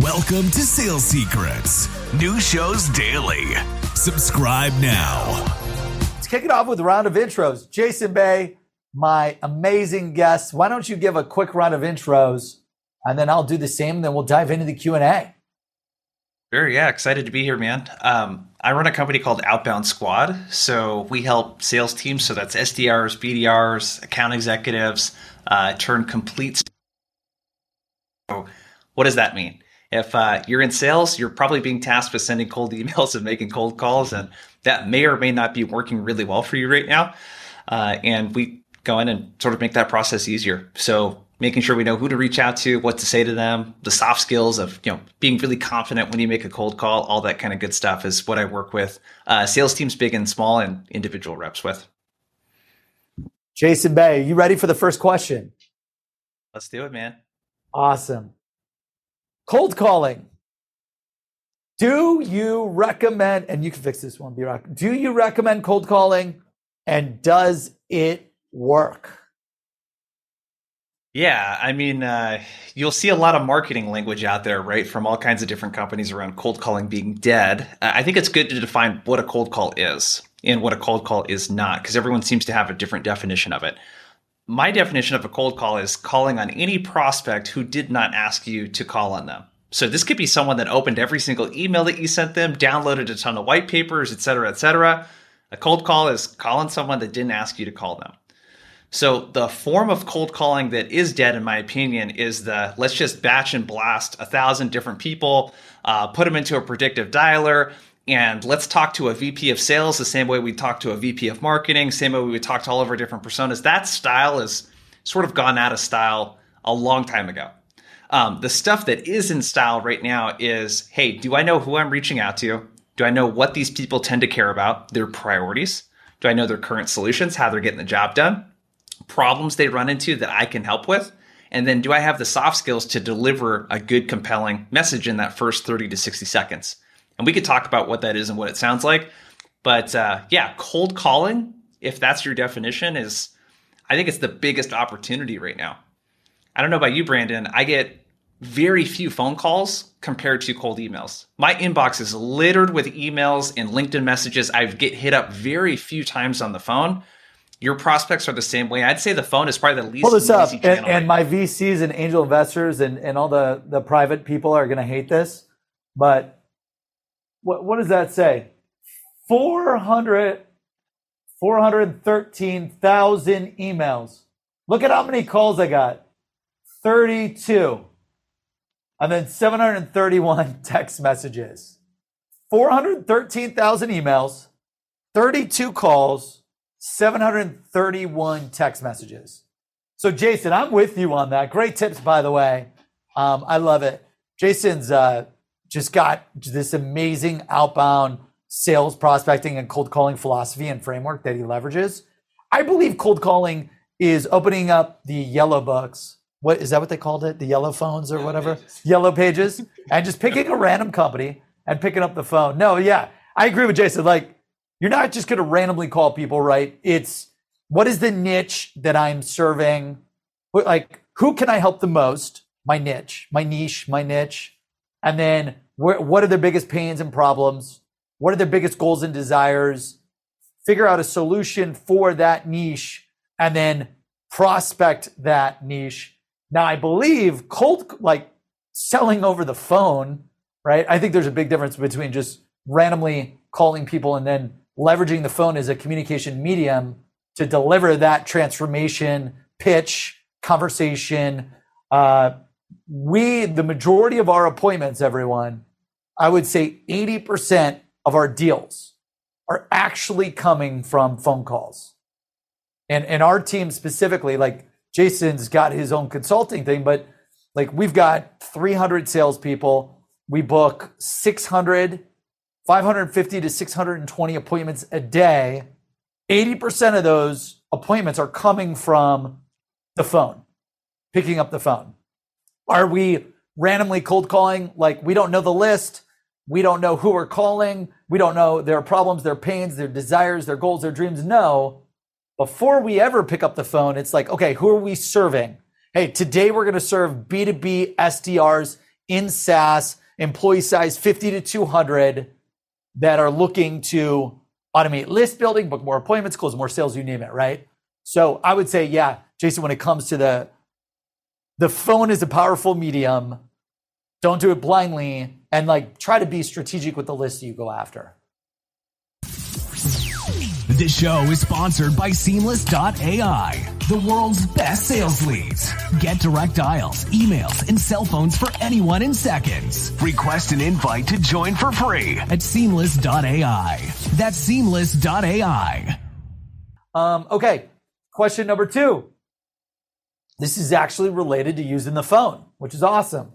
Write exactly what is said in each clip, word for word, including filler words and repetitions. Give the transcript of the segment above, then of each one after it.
Welcome to Sales Secrets. New shows daily. Subscribe now. Let's kick it off with a round of intros. Jason Bay, my amazing guest. Why don't you give a quick round of intros, and then I'll do the same, and then we'll dive into the Q and A. Sure, yeah, excited to be here, man. Um, I run a company called Outbound Squad. So we help sales teams, so that's S D Rs, B D Rs, account executives, uh, turn complete. So what does that mean? If uh, you're in sales, you're probably being tasked with sending cold emails and making cold calls, and that may or may not be working really well for you right now. Uh, and we go in and sort of make that process easier. So making sure we know who to reach out to, what to say to them, the soft skills of, you know, being really confident when you make a cold call, all that kind of good stuff is what I work with uh, sales teams, big and small, and individual reps with. Jason Bay, you ready for the first question? Let's do it, man. Awesome. Cold calling. Do you recommend, and you can fix this one, B-Rock, do you recommend cold calling, and does it work? Yeah, I mean, uh, you'll see a lot of marketing language out there, right, from all kinds of different companies around cold calling being dead. Uh, I think it's good to define what a cold call is and what a cold call is not, because everyone seems to have a different definition of it. My definition of a cold call is calling on any prospect who did not ask you to call on them. So this could be someone that opened every single email that you sent them, downloaded a ton of white papers, et cetera, et cetera. A cold call is calling someone that didn't ask you to call them. So the form of cold calling that is dead, in my opinion, is the let's just batch and blast a thousand different people, uh, put them into a predictive dialer, and let's talk to a V P of sales the same way we talk to a V P of marketing, same way we would talk to all of our different personas. That style is sort of gone out of style a long time ago. Um, the stuff that is in style right now is, hey, do I know who I'm reaching out to? Do I know what these people tend to care about, their priorities? Do I know their current solutions, how they're getting the job done, problems they run into that I can help with? And then do I have the soft skills to deliver a good, compelling message in that first thirty to sixty seconds? And we could talk about what that is and what it sounds like. But uh, yeah, cold calling, if that's your definition, is, I think it's the biggest opportunity right now. I don't know about you, Brandon. I get very few phone calls compared to cold emails. My inbox is littered with emails and LinkedIn messages. I get hit up very few times on the phone. Your prospects are the same way. I'd say the phone is probably the least Pull this up, noisy and, channel. and my V Cs and angel investors and, and all the, the private people are going to hate this, but What what does that say? four hundred, four hundred thirteen thousand emails. Look at how many calls I got. thirty-two. And then seven hundred thirty-one text messages. four hundred thirteen thousand emails, thirty-two calls, seven hundred thirty-one text messages. So Jason, I'm with you on that. Great tips, by the way. Um, I love it. Jason's uh, just got this amazing outbound sales prospecting and cold calling philosophy and framework that he leverages. I believe cold calling is opening up the yellow books. What is that what they called it? The yellow phones or yellow whatever? Pages. Yellow pages. And just picking a random company and picking up the phone. No, yeah, I agree with Jason. Like, you're not just going to randomly call people, right? It's what is the niche that I'm serving? Like, who can I help the most? My niche, my niche, my niche. And then where, what are their biggest pains and problems? What are their biggest goals and desires? Figure out a solution for that niche and then prospect that niche. Now, I believe cold, like selling over the phone, right? I think there's a big difference between just randomly calling people and then leveraging the phone as a communication medium to deliver that transformation, pitch, conversation. Uh, we, the majority of our appointments, everyone, I would say eighty percent of our deals are actually coming from phone calls. And, and our team specifically, like Jason's got his own consulting thing, but like we've got three hundred salespeople. We book six hundred, five hundred fifty to six hundred twenty appointments a day. eighty percent of those appointments are coming from the phone, picking up the phone. Are we randomly cold calling? Like, we don't know the list. We don't know who we're calling. We don't know their problems, their pains, their desires, their goals, their dreams. No. Before we ever pick up the phone, it's like, okay, who are we serving? Hey, today we're going to serve B two B S D Rs in SaaS, employee size fifty to two hundred, that are looking to automate list building, book more appointments, close more sales, you name it, right? So I would say, yeah, Jason, when it comes to the, the phone is a powerful medium. Don't do it blindly, and like try to be strategic with the list you go after. This show is sponsored by Seamless dot A I, the world's best sales leads. Get direct dials, emails, and cell phones for anyone in seconds. Request an invite to join for free at Seamless dot A I. That's Seamless dot A I. Um, okay, question number two. This is actually related to using the phone, which is awesome.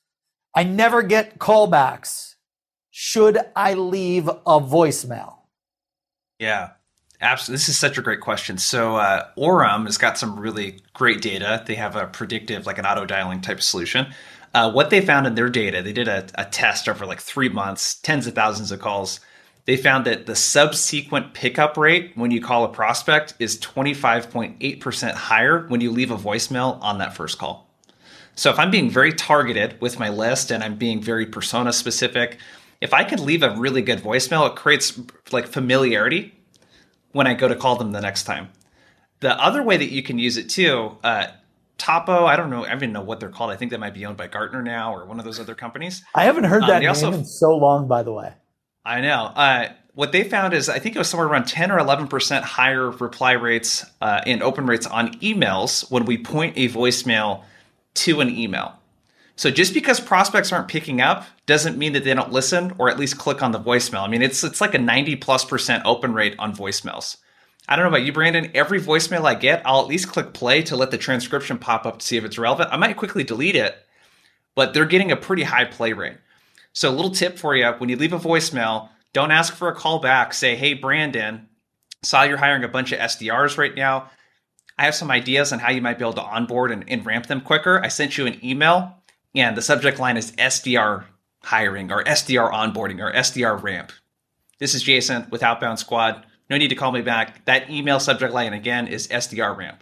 I never get callbacks. Should I leave a voicemail? Yeah, absolutely. This is such a great question. So uh, Orem has got some really great data. They have a predictive, like an auto dialing type solution. Uh, what they found in their data, they did a, a test over like three months, tens of thousands of calls. They found that the subsequent pickup rate when you call a prospect is twenty-five point eight percent higher when you leave a voicemail on that first call. So if I'm being very targeted with my list and I'm being very persona specific, if I could leave a really good voicemail, it creates like familiarity when I go to call them the next time. The other way that you can use it too, uh, Topo, I don't know, I don't even know what they're called. I think they might be owned by Gartner now or one of those other companies. I haven't heard that um, name also, in so long, by the way. I know. Uh, what they found is, I think it was somewhere around ten or eleven percent higher reply rates uh, and open rates on emails when we point a voicemail to an email. So just because prospects aren't picking up doesn't mean that they don't listen or at least click on the voicemail. I mean, it's it's like a ninety plus percent open rate on voicemails. I don't know about you, Brandon. Every voicemail I get, I'll at least click play to let the transcription pop up to see if it's relevant. I might quickly delete it, but they're getting a pretty high play rate. So a little tip for you, when you leave a voicemail, don't ask for a call back. Say, hey, Brandon, saw you're hiring a bunch of S D Rs right now. I have some ideas on how you might be able to onboard and, and ramp them quicker. I sent you an email, and the subject line is S D R hiring or S D R onboarding or S D R ramp. This is Jason with Outbound Squad. No need to call me back. That email subject line, again, is S D R ramp.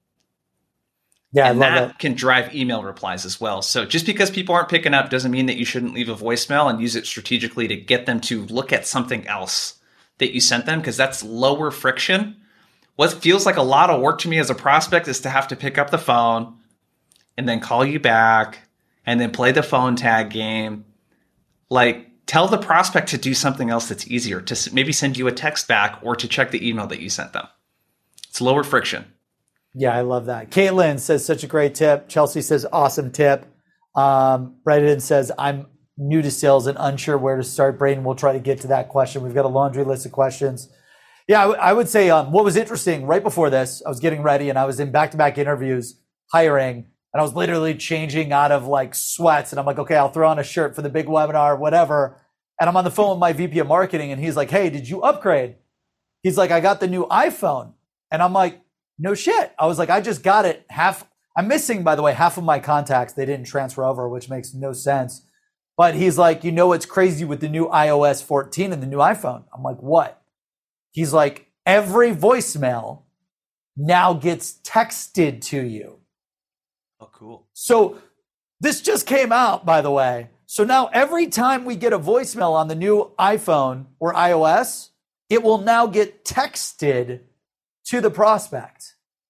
Yeah, and I love that, that can drive email replies as well. So just because people aren't picking up doesn't mean that you shouldn't leave a voicemail and use it strategically to get them to look at something else that you sent them, because that's lower friction. What feels like a lot of work to me as a prospect is to have to pick up the phone and then call you back and then play the phone tag game. Like, tell the prospect to do something else that's easier, to maybe send you a text back or to check the email that you sent them. It's lower friction. Yeah, I love that. Caitlin says, such a great tip. Chelsea says, awesome tip. Um, Brendan says, I'm new to sales and unsure where to start. Braden, we'll try to get to that question. We've got a laundry list of questions. Yeah, I, w- I would say um, what was interesting right before this, I was getting ready and I was in back-to-back interviews hiring, and I was literally changing out of like sweats. And I'm like, okay, I'll throw on a shirt for the big webinar, whatever. And I'm on the phone with my V P of marketing, and he's like, hey, did you upgrade? He's like, I got the new iPhone. And I'm like, no shit. I was like, I just got it. Half, I'm missing, by the way, half of my contacts. They didn't transfer over, which makes no sense. But he's like, you know what's crazy with the new i O S fourteen and the new iPhone? I'm like, what? He's like, every voicemail now gets texted to you. Oh, cool. So this just came out, by the way. So now every time we get a voicemail on the new iPhone or iOS, it will now get texted to the prospect.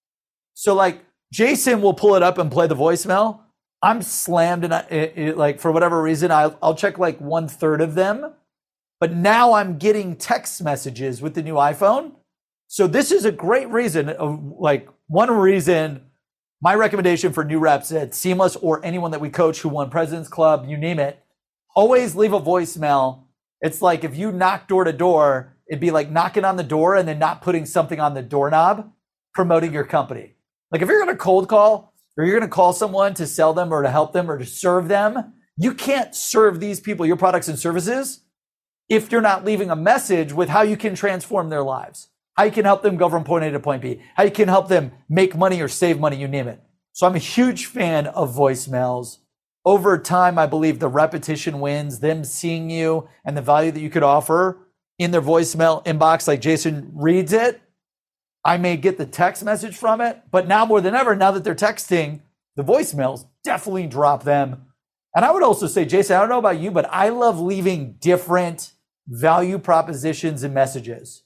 So like Jason will pull it up and play the voicemail. I'm slammed, and I, it, it, like for whatever reason, I'll, I'll check like one third of them. But now I'm getting text messages with the new iPhone. So this is a great reason, of, like one reason, my recommendation for new reps at Seamless or anyone that we coach who won President's Club, you name it, always leave a voicemail. It's like if you knock door to door, it'd be like knocking on the door and then not putting something on the doorknob, promoting your company. Like if you're going to cold call or you're going to call someone to sell them or to help them or to serve them, you can't serve these people, your products and services, if you're not leaving a message with how you can transform their lives, how you can help them go from point A to point B, how you can help them make money or save money, you name it. So I'm a huge fan of voicemails. Over time, I believe the repetition wins, them seeing you and the value that you could offer in their voicemail inbox, like Jason reads it. I may get the text message from it, but now more than ever, now that they're texting, the voicemails definitely drop them And I would also say, Jason, I don't know about you, but I love leaving different value propositions and messages.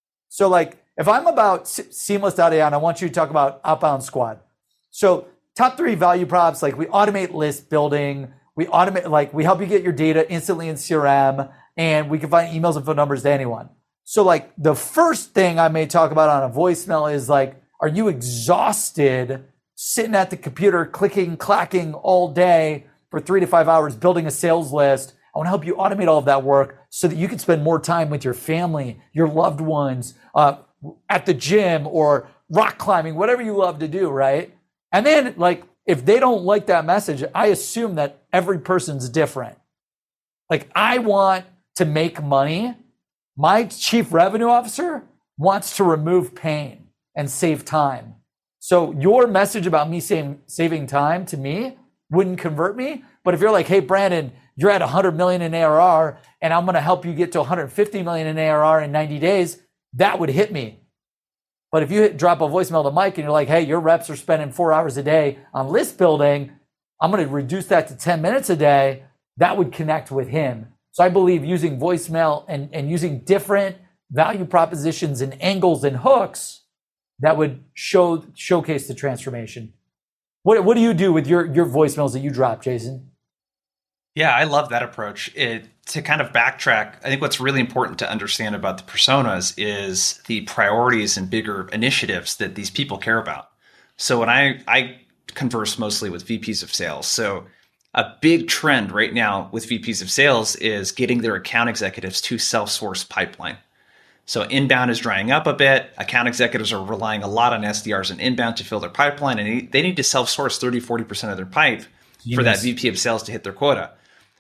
So like if I'm about Seamless dot A I and I want you to talk about Outbound Squad. So top three value props, like we automate list building, we automate, like we help you get your data instantly in C R M, and we can find emails and phone numbers to anyone. So like the first thing I may talk about on a voicemail is like, are you exhausted sitting at the computer, clicking, clacking all day for three to five hours, building a sales list? I want to help you automate all of that work so that you can spend more time with your family, your loved ones, uh, at the gym or rock climbing, whatever you love to do, right? And then like, if they don't like that message, I assume that every person's different. Like I want to make money. My chief revenue officer wants to remove pain and save time. So your message about me saving, saving time to me wouldn't convert me. But if you're like, hey, Brandon, you're at one hundred million in A R R and I'm going to help you get to one hundred fifty million in A R R in ninety days, that would hit me. But if you hit, drop a voicemail to Mike and you're like, hey, your reps are spending four hours a day on list building, I'm going to reduce that to ten minutes a day, that would connect with him. So I believe using voicemail and, and using different value propositions and angles and hooks that would show showcase the transformation. What what do you do with your, your voicemails that you drop, Jason? Yeah, I love that approach. It, to kind of backtrack, I think what's really important to understand about the personas is the priorities and bigger initiatives that these people care about. So when I, I converse mostly with V Ps of sales. So a big trend right now with V Ps of sales is getting their account executives to self-source pipeline. So inbound is drying up a bit. Account executives are relying a lot on S D Rs and inbound to fill their pipeline, and they need to self-source thirty, forty percent of their pipe yes. for that V P of sales to hit their quota.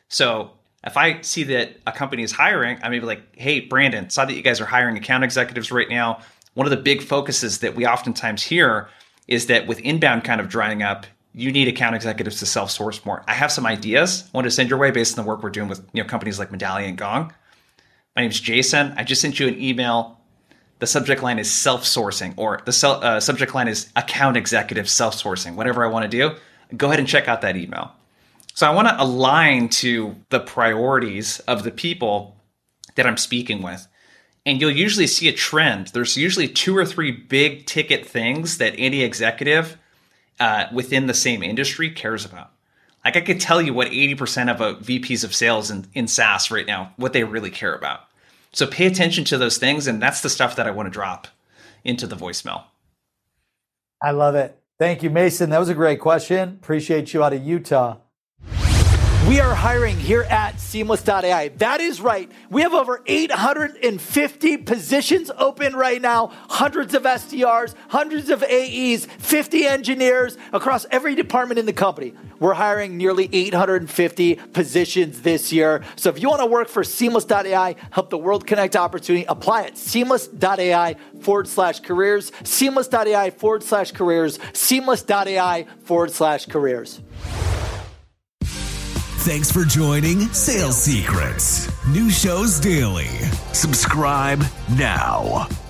So if I see that a company is hiring, I may be like, hey, Brandon, saw that you guys are hiring account executives right now. One of the big focuses that we oftentimes hear is that with inbound kind of drying up, you need account executives to self-source more. I have some ideas I want to send your way based on the work we're doing with you know companies like Medallia and Gong. My name's Jason. I just sent you an email. The subject line is self-sourcing, or the sel- uh, subject line is account executive self-sourcing. Whatever I want to do, go ahead and check out that email. So I want to align to the priorities of the people that I'm speaking with. And you'll usually see a trend. There's usually two or three big ticket things that any executive uh, within the same industry cares about. Like I could tell you what eighty percent of a V Ps of sales in, in SaaS right now, what they really care about. So pay attention to those things. And that's the stuff that I want to drop into the voicemail. I love it. Thank you, Mason. That was a great question. Appreciate you out of Utah. We are hiring here at Seamless dot A I. That is right. We have over eight hundred fifty positions open right now, hundreds of S D Rs, hundreds of A Es, fifty engineers across every department in the company. We're hiring nearly eight hundred fifty positions this year. So if you want to work for Seamless dot A I, help the world connect opportunity, apply at Seamless dot A I forward slash careers, Seamless dot A I forward slash careers, Seamless dot A I forward slash careers. Thanks for joining Sales Secrets. New shows daily. Subscribe now.